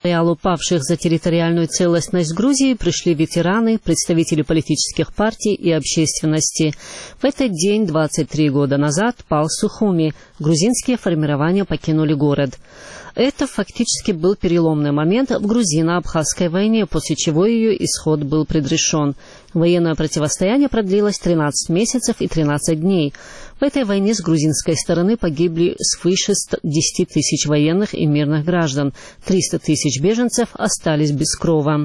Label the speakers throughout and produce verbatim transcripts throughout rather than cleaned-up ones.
Speaker 1: Мемориалу павших за территориальную целостность Грузии пришли ветераны, представители политических партий и общественности. В этот день, двадцать три года назад, пал Сухуми. Грузинские формирования покинули город. Это фактически был переломный момент в грузино-абхазской войне, после чего ее исход был предрешен. Военное противостояние продлилось тринадцать месяцев и тринадцать дней. В этой войне с грузинской стороны погибли свыше десяти тысяч военных и мирных граждан. триста тысяч беженцев остались без крова.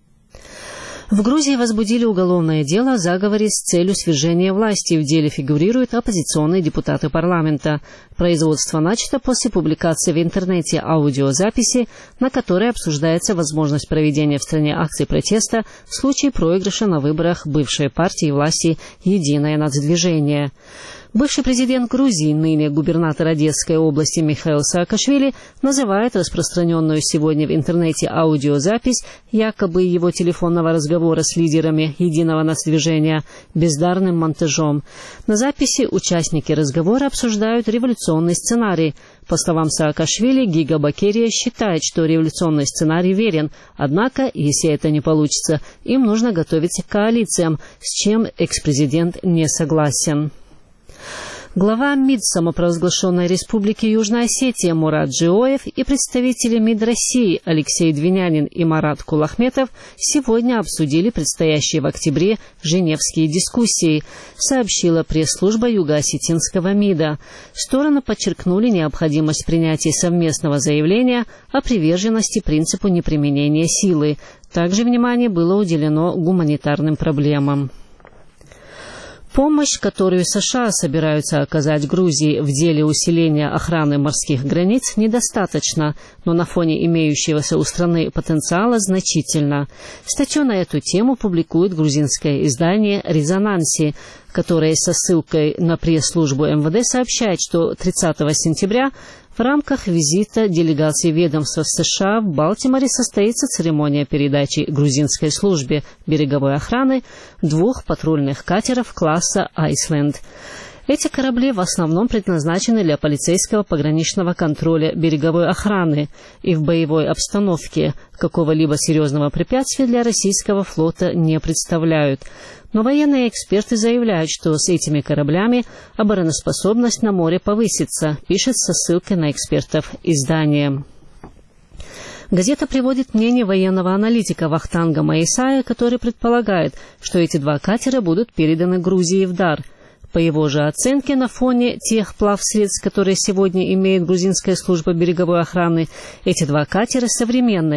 Speaker 1: В Грузии возбудили уголовное дело о заговоре с целью свержения власти. В деле фигурируют оппозиционные депутаты парламента. Производство начато после публикации в интернете аудиозаписи, на которой обсуждается возможность проведения в стране акций протеста в случае проигрыша на выборах бывшей партии власти «Единое нацдвижение». Бывший президент Грузии, ныне губернатор Одесской области Михаил Саакашвили, называет распространенную сегодня в интернете аудиозапись якобы его телефонного разговора с лидерами Единого нацдвижения бездарным монтажом. На записи участники разговора обсуждают революционный сценарий. По словам Саакашвили, Гига Бакерия считает, что революционный сценарий верен, однако, если это не получится, им нужно готовиться к коалициям, с чем экс-президент не согласен. Глава МИД самопровозглашенной республики Южная Осетия Мурат Джиоев и представители МИД России Алексей Двинянин и Марат Кулахметов сегодня обсудили предстоящие в октябре женевские дискуссии, сообщила пресс-служба Юго-Осетинского МИДа. Стороны подчеркнули необходимость принятия совместного заявления о приверженности принципу неприменения силы. Также внимание было уделено гуманитарным проблемам. Помощь, которую США собираются оказать Грузии в деле усиления охраны морских границ, недостаточно, но на фоне имеющегося у страны потенциала значительно. Статью на эту тему публикует грузинское издание «Резонанси», которое со ссылкой на пресс-службу МВД сообщает, что тридцатого сентября в рамках визита делегации ведомства США в Балтиморе состоится церемония передачи грузинской службе береговой охраны двух патрульных катеров класса «Айсленд». Эти корабли в основном предназначены для полицейского пограничного контроля береговой охраны и в боевой обстановке какого-либо серьезного препятствия для российского флота не представляют. Но военные эксперты заявляют, что с этими кораблями обороноспособность на море повысится, пишет со ссылкой на экспертов издание. Газета приводит мнение военного аналитика Вахтанга Маисая, который предполагает, что эти два катера будут переданы Грузии в дар. По его же оценке, на фоне тех плавсредств, которые сегодня имеет грузинская служба береговой охраны, эти два катера современные,